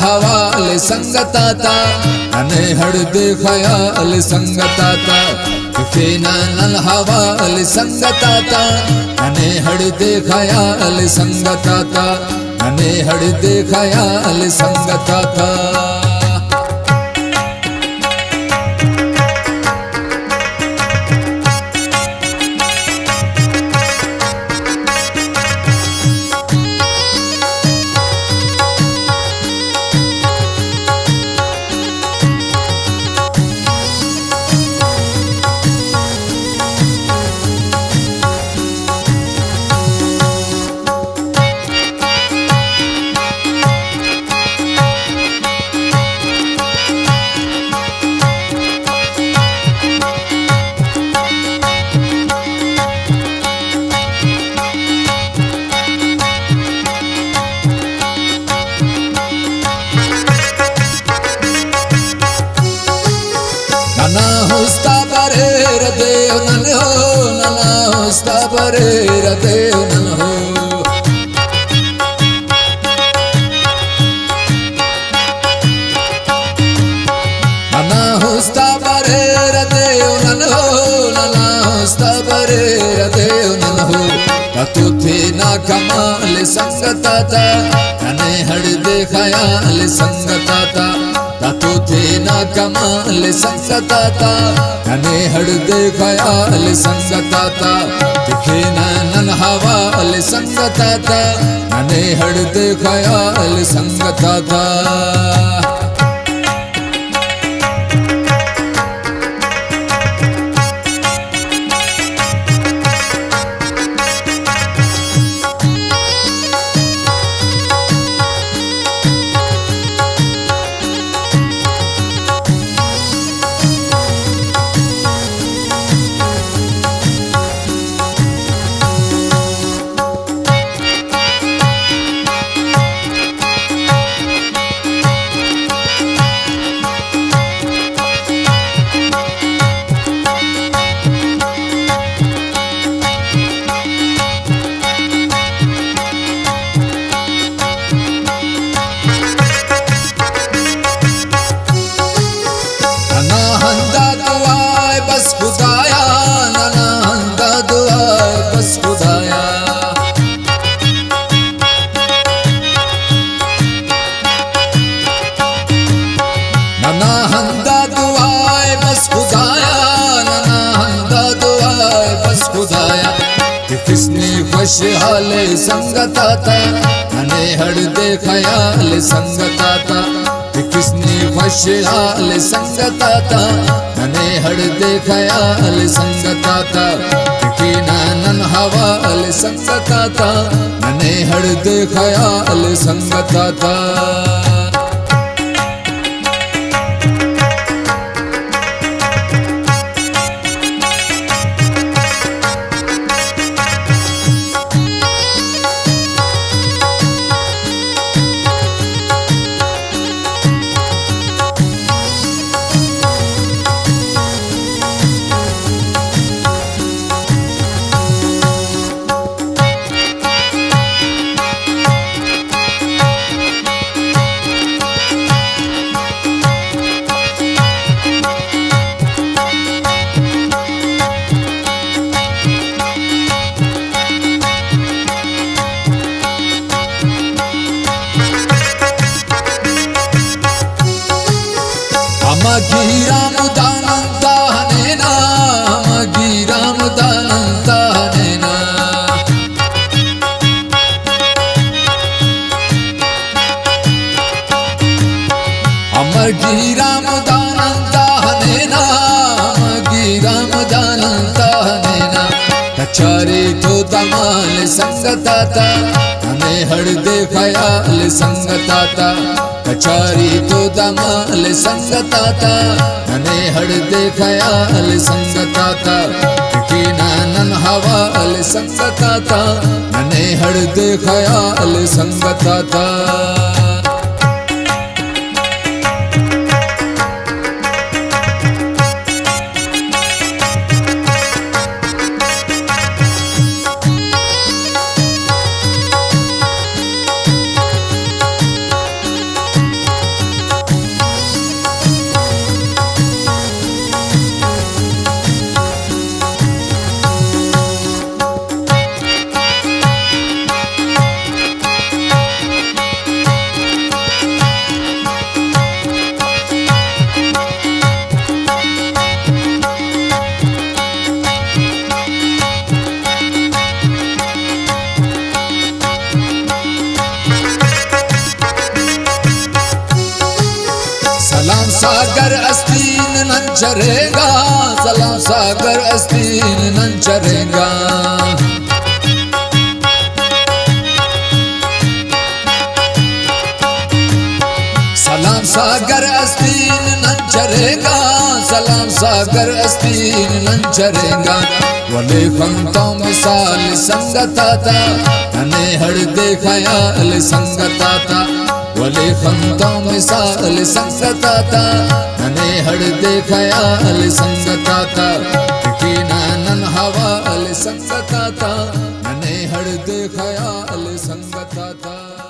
हवाल संगताता नने हड़दे ख्याल संगताता फेना नल हवाल संगताता नने हड़दे ख्याल संगताता नने हड़दे ख्याल संगताता नना हुस्ता बरेर देव नन हो नना हुस्ता बरेर देव नन हो नना हुस्ता बरेर देव नन हो नना हुस्ता बरेर देव नन हो तू थे ना कमाल संगताता नने हड़दे ख्याल संगताता तू थे ना कमाल संगताता नने हड़दे ख्याल संगताता दिखे नन हवाल संगताता नने हड़दे ख्याल संगताता बस खुदाया नना हंदा दुआ बस खुदाया नना हंदा दुआ बस खुदाया नना हंदा दुआ बस खुदाया किसने खुशहाल संगताता नने हड़दे ख्याल संगताता किसने खुशहाल संगताता नने हड़दे ख्याल संगताता कि नन हवाल संगताता नने हड़दे ख्याल संगताता गिरा मुदानंता हनेना गिरा मुदानंता हनेना अमर गिरा मुदानंता हनेना गिरा मुदानंता हनेना कचारे तो दमाल संगताता नने हड़दे ख्याल संगताता कचारी तो दमाल संगताता नने हड़दे ख्याल संगताता कि नन हवाल संगताता नने हड़दे ख्याल संगताता ನಂಚರೇಗಾ ಸಲಾಂ ಸಾಗರ್ ಅಸ್ತೀನ್ ನಂಚರೇಗಾ सलाम सागर अस्तीन नंचरेगा सलाम सागर अस्तीन नंचरेगा वले खंतो मिसाल संगताता नने हड़ दे ख्याल संगताता वले खंतो मिसाल संगताता नने हड़ दे ख्याल संगताता यकीना नन हवाल संगताता नने हड़ दे ख्याल संगताता।